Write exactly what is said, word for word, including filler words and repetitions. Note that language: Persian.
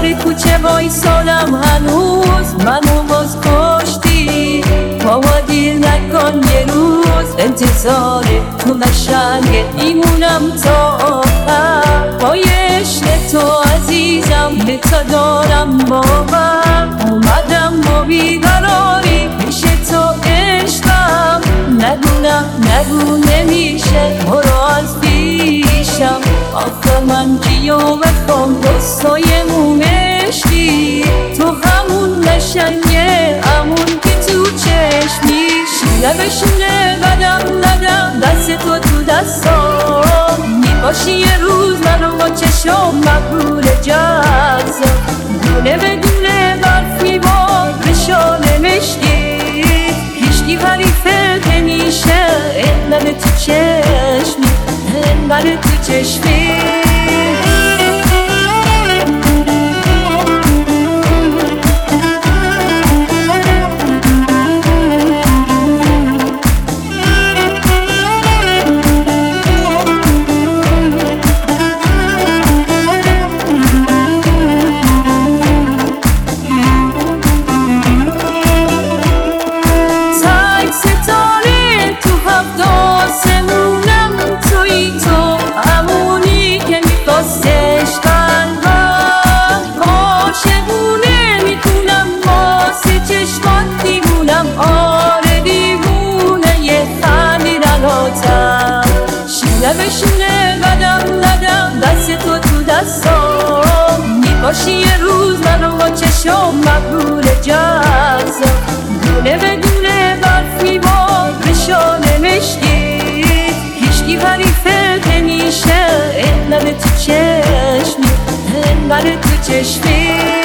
سر کوچه وایسادم هنوز منو باز کشتی. بابا دیر نکن یه روز انتظار تو قشنگه میمونم تا آخر. پای عشق تو عزیزم به تا دارم باور. اومدم با بیقراری پیش تو عشقم. ندونم نگو نمیشه برو از پیشم. آخه من کیو بخوام دوستای مومشی. تو همون قشنگه همون که تو چشمی. شیره به شیره قدم قدم دست تو تو دستام. میباشی یه روز منو با چشم مقبول جزا. گونه به گونه برف میبار رشانه مشکی. هیچکی حریفه نمیشه انقدر تو چشمی انقدر تو چشمی. شیره به شیره قدم قدم دست تو تو دستام. میباشی یه روز منو با چشم مقبول جزا. گونه به گونه برف میبار رشانه مشکی. هیچکی حریفه نمیشه انقدر تو چشمی انقدر تو چشمی.